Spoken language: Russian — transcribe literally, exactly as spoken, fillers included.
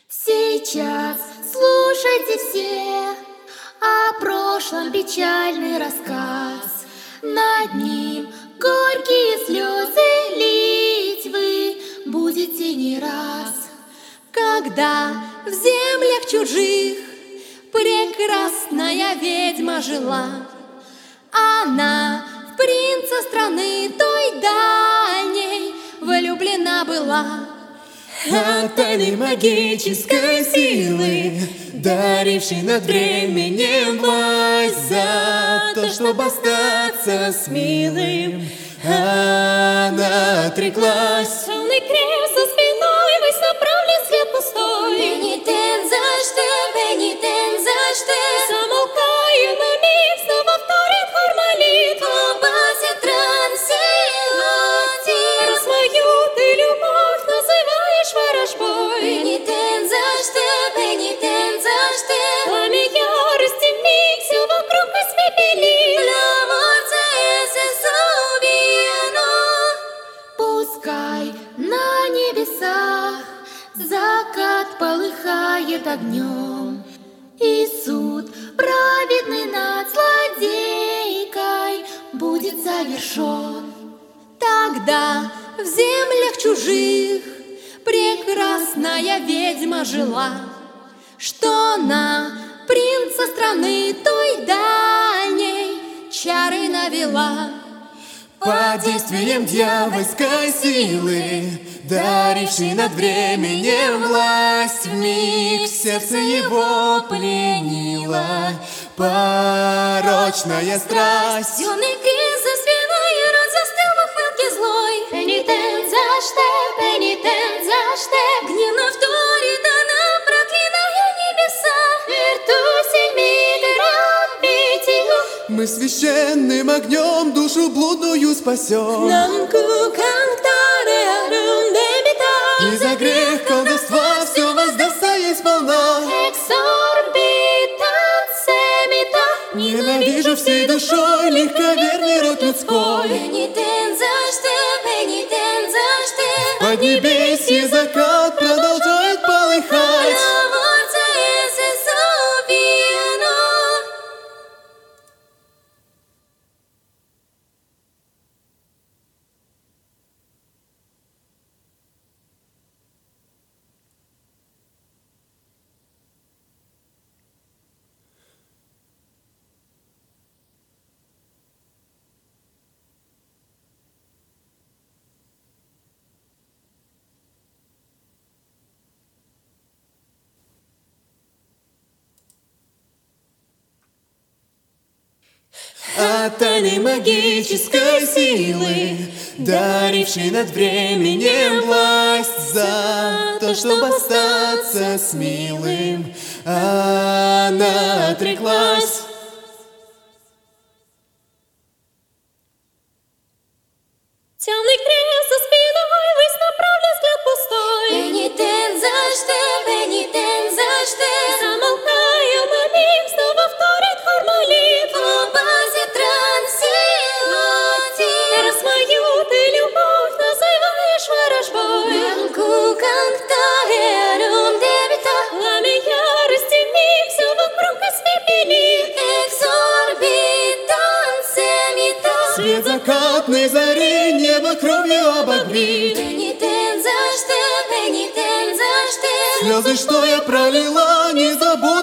Сейчас слушайте все о прошлом печальный рассказ. Над ним горькие слезы лить вы будете не раз. Когда в землях чужих прекрасная ведьма жила, она в принца страны той дальней влюблена была. От тайны магической силы, дарившей над временем власть, за то, чтобы остаться с милым, она отреклась. Темный крест за спиной, ввысь направлен свет пустой. Пенитен за что, пенитен за что? Замолкаю на миг, снова вторит хор молитв. Басе трансилати. Раз мою ты любовь называешь ворожбой. Пенитен за что, пенитен за что? Пламя ярости миг все вокруг испепелит. L'amor se sovieno. Пускай на небесах закат полыхает огнем, и суд праведный над злодейкой будет завершен. Тогда в землях чужих прекрасная ведьма жила, что на принца страны той дальней чары навела. Под действием дьявольской силы, дарившей над временем власть, вмиг сердце его пленила порочная страсть. Темный крест за спиной, и рот застыл в ухмылке злой. Пенитен за что, пенитен за что? Гневно вторит она, проклиная небеса. Вертусель митерам ветилу. Мы священным огнем душу блудную спасем, Нанку кантаре арум дебита. и за грех колдовства все воздастся ей сполна. Эксорбитан семита. Ненавижу всей душой легковерный род людской. Пенитен за что, пенитен за что? Поднебесье закат продолжает полыхать. L'amor se sovieno. От тайны магической силы, дарившей над временем власть, за то, чтобы остаться с милым, она отреклась. Темный крест за спиной, ввысь направлен взгляд пустой. Пенитен за что, пенитен за что? Замолкаю на миг, снова вторит хор молитв. Басе трансилати. Раз мою ты любовь называешь ворожбой. Нанку кантаре арум дебита. Пламя ярости миг все вокруг испепелит. Эксорбитан семита. Свет закатной зари небо кровью обогрит. Пенитен за что, пенитен за что? Слезы, что я пролила, не забудь.